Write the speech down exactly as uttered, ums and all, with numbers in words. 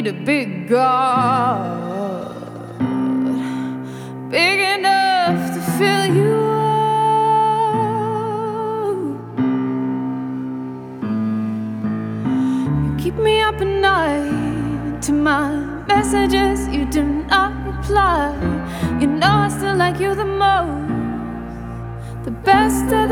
a big God, big enough to fill you up. You keep me up at night to my messages, you do not reply. You know I still like you the most, the best of the